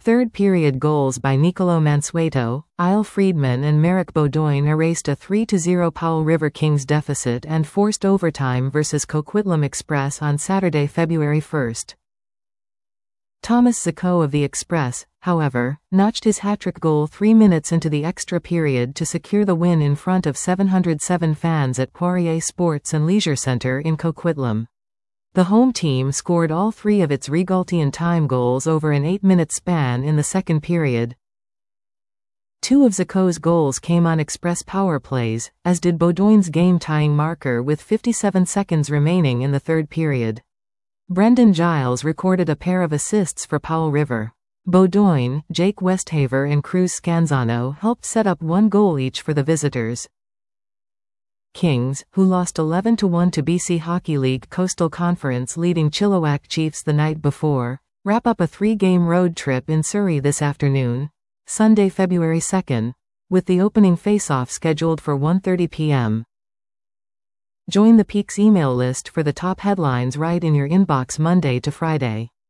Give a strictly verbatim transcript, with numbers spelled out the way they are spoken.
Third period goals by Nicolo Mansueto, Isle Friedman and Merrick Beaudoin erased a three to zero Powell River Kings deficit and forced overtime versus Coquitlam Express on Saturday, February first. Thomas Zico of the Express, however, notched his hat-trick goal three minutes into the extra period to secure the win in front of seven hundred seven fans at Poirier Sports and Leisure Centre in Coquitlam. The home team scored all three of its Regaltian time goals over an eight-minute span in the second period. Two of Zico's goals came on Express power plays, as did Beaudoin's game-tying marker with fifty-seven seconds remaining in the third period. Brendan Giles recorded a pair of assists for Powell River. Beaudoin, Jake Westhaver and Cruz Scanzano helped set up one goal each for the visitors. Kings, who lost eleven to one to B C Hockey League Coastal Conference leading Chilliwack Chiefs the night before, wrap up a three-game road trip in Surrey this afternoon, Sunday, February second, with the opening face-off scheduled for one thirty p m Join the Peaks email list for the top headlines right in your inbox Monday to Friday.